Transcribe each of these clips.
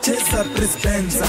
Chesa Prispenza.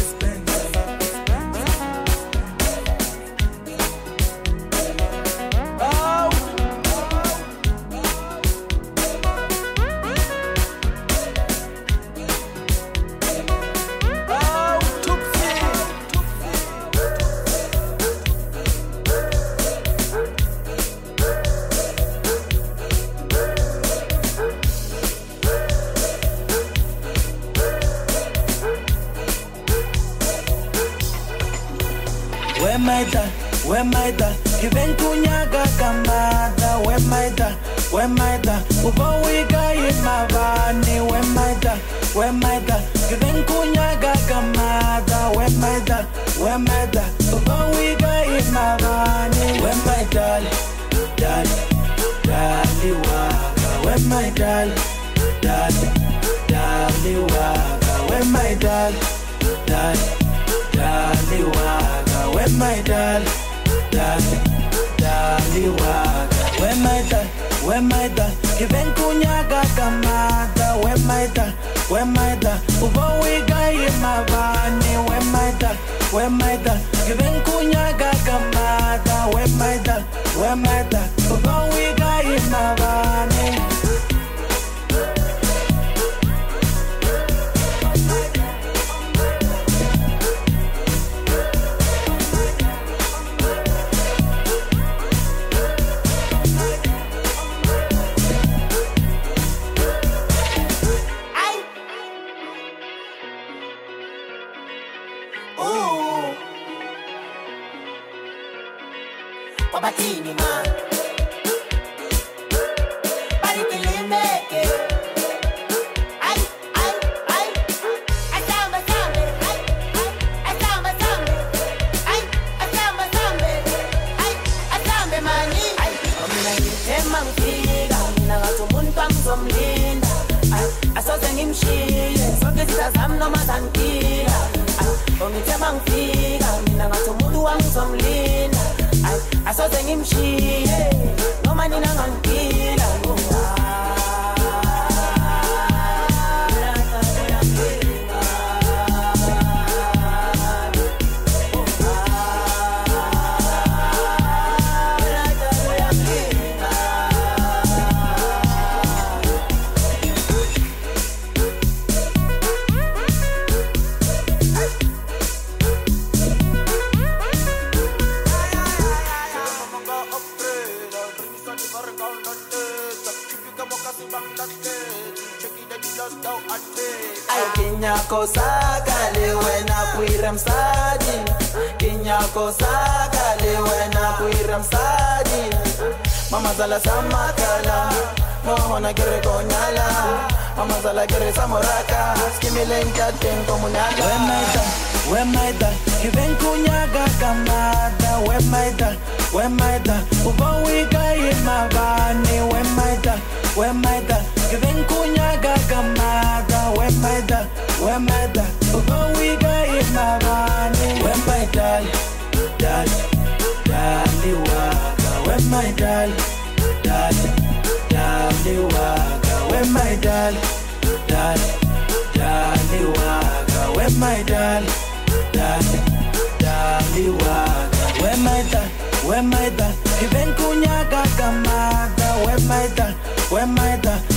Where my da, given kunyaga kamada, where my da, ubo we guy in my bani, where my da, given kunyaga kamada, where my da, ubo we guy in my bani, where my dal, waka, where my dal, waka, where my dal, waka, where my dal. Where my da, given kunyaga kamada, where my da, ubo we guy in my bani, where my da, given kunyaga kamada, where my da, ubo we guy in my bani. Batini man, bari kilimeke. Ay, asamba sambe. Ay, asambe mani. Ay, mina ngithema ngifika, mina ngathi umuntu angizomlinda. Ay, asoze ngimshiye, sonke sizazama noma zangiphila. Ay, ngithema ngifika, mina ngathi umuntu angizomlinda. Asoze ngimshiye noma nina ngangila Kinyako sakale wena kuira msadi, kinyako sakale wena kuira msadi. Mama zala samakala, mohona kere konyala. Mama zala kere samoraka, skimilenka tenko munala. Where my da, given kunyaga kamada, where my da, ubo we guy in my bani, where my da, given kunyaga kamada, where my da, ubo we guy in my bani, where my dal, waka, where my dal, waka, where my dal, waka, where my dal. Where my da, given kunyaga kamada, where my da,